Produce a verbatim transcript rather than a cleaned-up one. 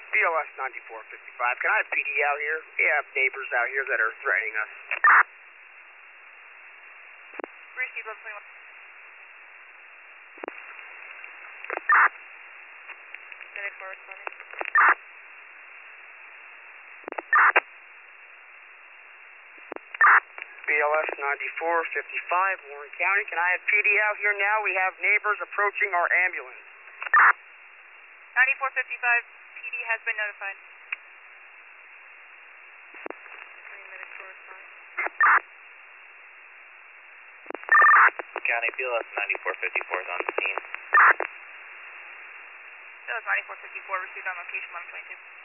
B L S ninety-four fifty-five. Can I have P D out here? We have neighbors out here that are threatening us. Receive level twenty-one. ninety-four responding. B L S ninety-four fifty-five, Warren County. Can I have P D out here now? We have neighbors approaching our ambulance. ninety-four fifty-five, P D has been notified. Paramedics will respond. County, B L S ninety-four fifty-four is on the scene. B L S ninety-four fifty-four received on location eleven twenty-two.